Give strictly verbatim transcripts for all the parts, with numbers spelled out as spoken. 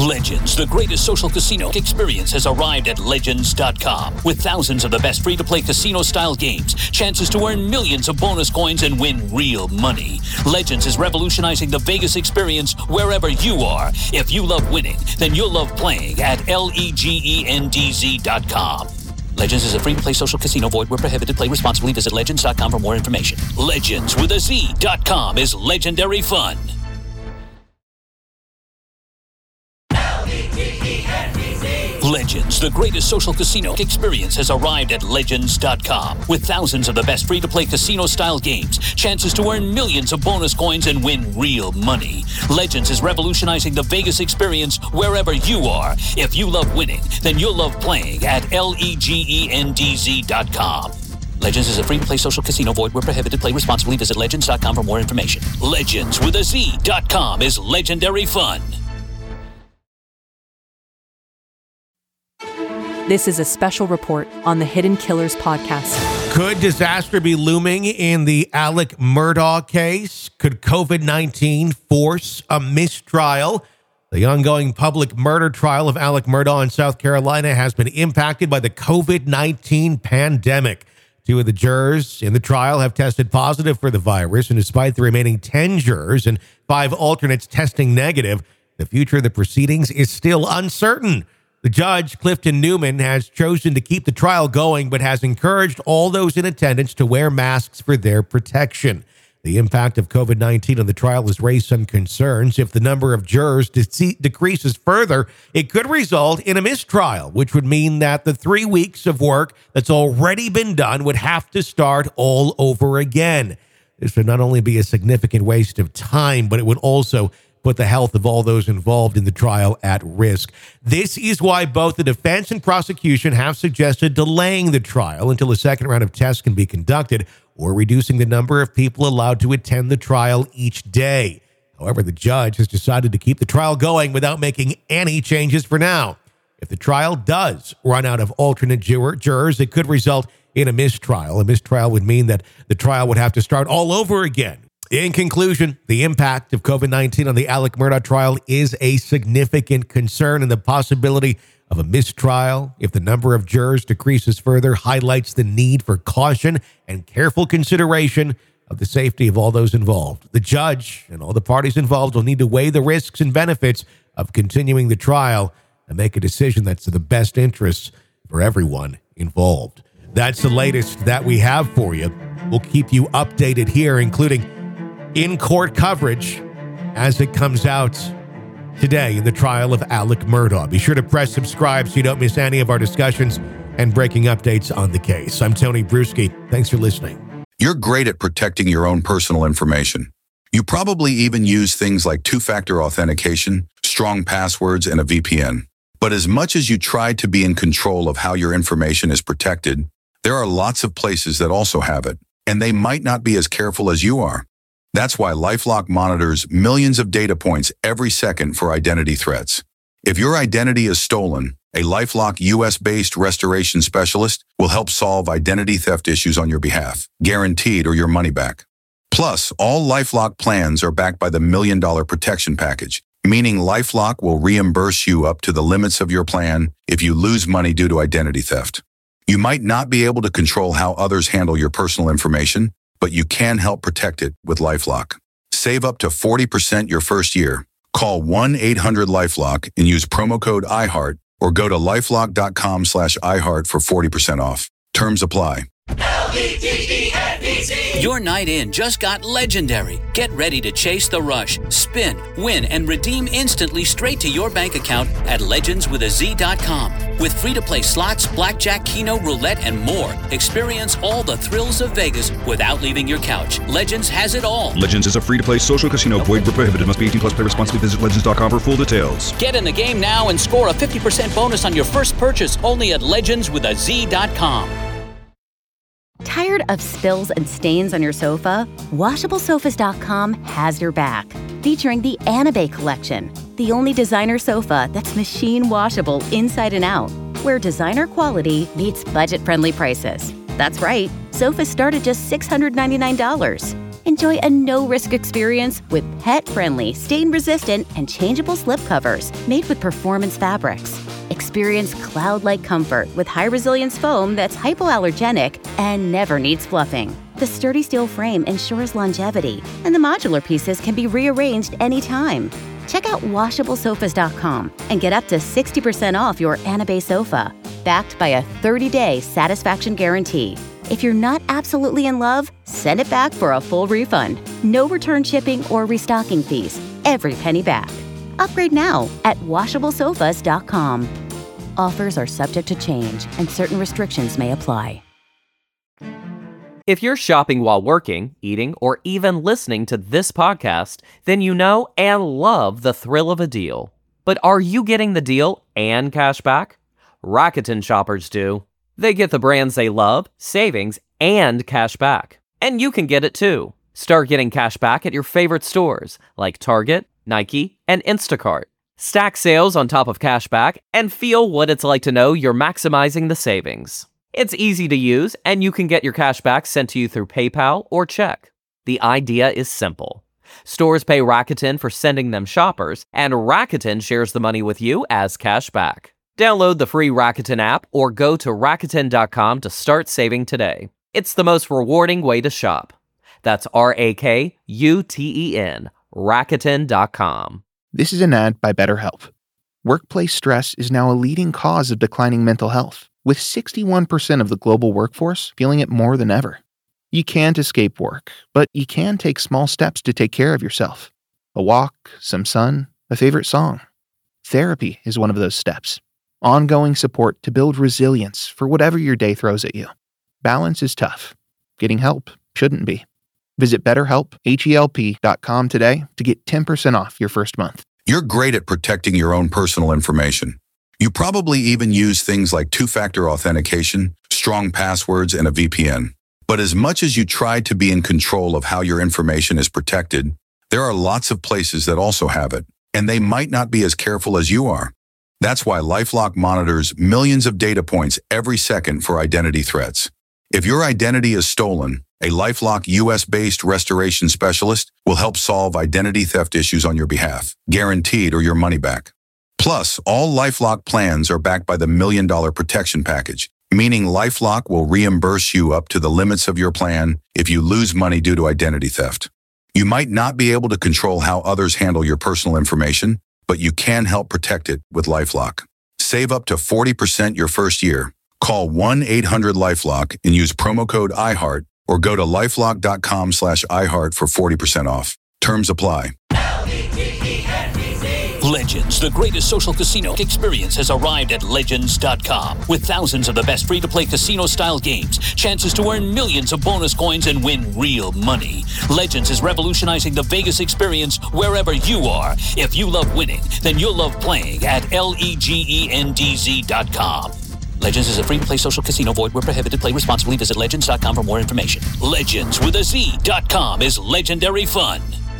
Legends, the greatest social casino experience, has arrived at Legends dot com. With thousands of the best free-to-play casino-style games, chances to earn millions of bonus coins and win real money. Legends is revolutionizing the Vegas experience wherever you are. If you love winning, then you'll love playing at Legends dot com. Legends is a free-to-play social casino. Void where prohibited. Play responsibly. Visit Legends dot com for more information. Legends with a Z dot com is legendary fun. Legends, the greatest social casino experience, has arrived at Legends dot com. With thousands of the best free-to-play casino-style games, chances to earn millions of bonus coins and win real money. Legends is revolutionizing the Vegas experience wherever you are. If you love winning, then you'll love playing at Legends dot com. Legends is a free-to-play social casino. Void where prohibited. Play responsibly. Visit Legends dot com for more information. Legends with a Z dot com is legendary fun. This is a special report on the Hidden Killers podcast. Could disaster be looming in the Alec Murdaugh case? Could COVID nineteen force a mistrial? The ongoing public murder trial of Alec Murdaugh in South Carolina has been impacted by the COVID nineteen pandemic. Two of the jurors in the trial have tested positive for the virus, and despite the remaining ten jurors and five alternates testing negative, the future of the proceedings is still uncertain. The judge, Clifton Newman, has chosen to keep the trial going, but has encouraged all those in attendance to wear masks for their protection. The impact of COVID nineteen on the trial has raised some concerns. If the number of jurors de- decreases further, it could result in a mistrial, which would mean that the three weeks of work that's already been done would have to start all over again. This would not only be a significant waste of time, but it would also put the health of all those involved in the trial at risk. This is why both the defense and prosecution have suggested delaying the trial until a second round of tests can be conducted, or reducing the number of people allowed to attend the trial each day. However, the judge has decided to keep the trial going without making any changes for now. If the trial does run out of alternate juror, jurors, it could result in a mistrial. A mistrial would mean that the trial would have to start all over again. In conclusion, the impact of COVID nineteen on the Alec Murdaugh trial is a significant concern, and the possibility of a mistrial, if the number of jurors decreases further, highlights the need for caution and careful consideration of the safety of all those involved. The judge and all the parties involved will need to weigh the risks and benefits of continuing the trial and make a decision that's in the best interests for everyone involved. That's the latest that we have for you. We'll keep you updated here, including in-court coverage as it comes out today in the trial of Alec Murdaugh. Be sure to press subscribe so you don't miss any of our discussions and breaking updates on the case. I'm Tony Bruschi. Thanks for listening. You're great at protecting your own personal information. You probably even use things like two-factor authentication, strong passwords, and a V P N. But as much as you try to be in control of how your information is protected, there are lots of places that also have it, and they might not be as careful as you are. That's why LifeLock monitors millions of data points every second for identity threats. If your identity is stolen, a LifeLock U S-based restoration specialist will help solve identity theft issues on your behalf, guaranteed or your money back. Plus, all LifeLock plans are backed by the Million Dollar Protection Package, meaning LifeLock will reimburse you up to the limits of your plan if you lose money due to identity theft. You might not be able to control how others handle your personal information, but you can help protect it with LifeLock. Save up to forty percent your first year. Call one eight hundred LifeLock and use promo code iHeart, or go to lifelock.com slash iHeart for forty percent off. Terms apply. L E G E N D Z. Your night in just got legendary. Get ready to chase the rush, spin, win, and redeem instantly straight to your bank account at legends with a Z dot com. With free-to-play slots, blackjack, keno, roulette, and more, experience all the thrills of Vegas without leaving your couch. Legends has it all. Legends is a free-to-play social casino. Void where prohibited. Must be eighteen plus. Play responsibly. Visit legends dot com for full details. Get in the game now and score a fifty percent bonus on your first purchase only at legends with a Z dot com. Tired of spills and stains on your sofa? washable sofas dot com has your back. Featuring the Anabay collection, the only designer sofa that's machine washable inside and out, where designer quality meets budget-friendly prices. That's right, sofas start at just six hundred ninety-nine dollars. Enjoy a no-risk experience with pet-friendly, stain-resistant, and changeable slip covers made with performance fabrics. Experience cloud-like comfort with high-resilience foam that's hypoallergenic and never needs fluffing. The sturdy steel frame ensures longevity, and the modular pieces can be rearranged anytime. Check out washable sofas dot com and get up to sixty percent off your Anabay sofa, backed by a thirty-day satisfaction guarantee. If you're not absolutely in love, send it back for a full refund. No return shipping or restocking fees. Every penny back. Upgrade now at washable sofas dot com. Offers are subject to change and certain restrictions may apply. If you're shopping while working, eating, or even listening to this podcast, then you know and love the thrill of a deal. But are you getting the deal and cash back? Rakuten shoppers do. They get the brands they love, savings, and cash back. And you can get it too. Start getting cash back at your favorite stores like Target, Nike, and Instacart. Stack sales on top of cash back and feel what it's like to know you're maximizing the savings. It's easy to use, and you can get your cash back sent to you through PayPal or check. The idea is simple. Stores pay Rakuten for sending them shoppers, and Rakuten shares the money with you as cash back. Download the free Rakuten app or go to Rakuten dot com to start saving today. It's the most rewarding way to shop. That's R A K U T E N, Rakuten dot com. This is an ad by BetterHelp. Workplace stress is now a leading cause of declining mental health, with sixty-one percent of the global workforce feeling it more than ever. You can't escape work, but you can take small steps to take care of yourself. A walk, some sun, a favorite song. Therapy is one of those steps. Ongoing support to build resilience for whatever your day throws at you. Balance is tough. Getting help shouldn't be. Visit BetterHelp, H E L P dot com today to get ten percent off your first month. You're great at protecting your own personal information. You probably even use things like two-factor authentication, strong passwords, and a V P N. But as much as you try to be in control of how your information is protected, there are lots of places that also have it, and they might not be as careful as you are. That's why LifeLock monitors millions of data points every second for identity threats. If your identity is stolen, a LifeLock U S-based restoration specialist will help solve identity theft issues on your behalf, guaranteed or your money back. Plus, all LifeLock plans are backed by the Million Dollar Protection Package, meaning LifeLock will reimburse you up to the limits of your plan if you lose money due to identity theft. You might not be able to control how others handle your personal information, but you can help protect it with LifeLock. Save up to forty percent your first year. Call one eight hundred LifeLock and use promo code iHeart or go to lifelock dot com slash iHeart for forty percent off. Terms apply. Legends, the greatest social casino experience, has arrived at Legends dot com. With thousands of the best free-to-play casino-style games, chances to earn millions of bonus coins and win real money. Legends is revolutionizing the Vegas experience wherever you are. If you love winning, then you'll love playing at Legends dot com. Legends is a free-to-play social casino. Void where prohibited. Play responsibly. Visit Legends dot com for more information. Legends with a Z dot com is legendary fun.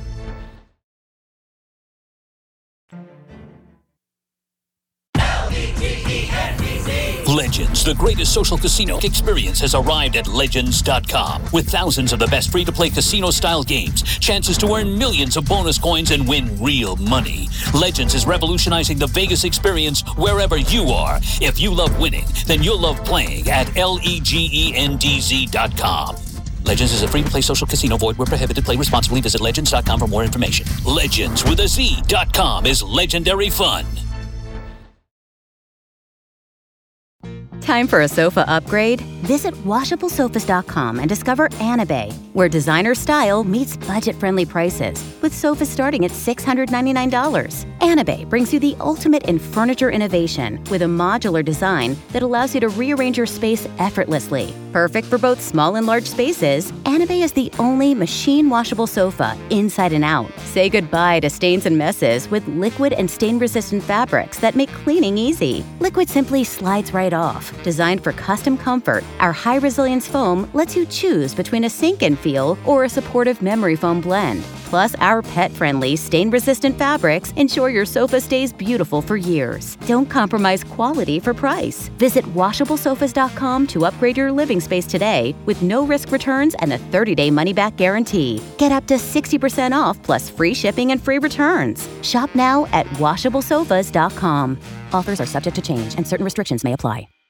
Legends, the greatest social casino experience, has arrived at Legends dot com. With thousands of the best free-to-play casino-style games, chances to earn millions of bonus coins and win real money. Legends is revolutionizing the Vegas experience wherever you are. If you love winning, then you'll love playing at Legends dot com. Legends is a free-to-play social casino. Void where prohibited. Play responsibly. Visit Legends dot com for more information. Legends with a Z dot com is legendary fun. Time for a sofa upgrade? Visit washable sofas dot com and discover Anabay, where designer style meets budget-friendly prices, with sofas starting at six hundred ninety-nine dollars. Anabay brings you the ultimate in furniture innovation with a modular design that allows you to rearrange your space effortlessly. Perfect for both small and large spaces, Anabay is the only machine-washable sofa inside and out. Say goodbye to stains and messes with liquid and stain-resistant fabrics that make cleaning easy. Liquid simply slides right off, Roof. Designed for custom comfort, our high-resilience foam lets you choose between a sink-in feel or a supportive memory foam blend. Plus, our pet-friendly, stain-resistant fabrics ensure your sofa stays beautiful for years. Don't compromise quality for price. Visit washable sofas dot com to upgrade your living space today with no-risk returns and a thirty-day money-back guarantee. Get up to sixty percent off plus free shipping and free returns. Shop now at washable sofas dot com. Offers are subject to change and certain restrictions may apply.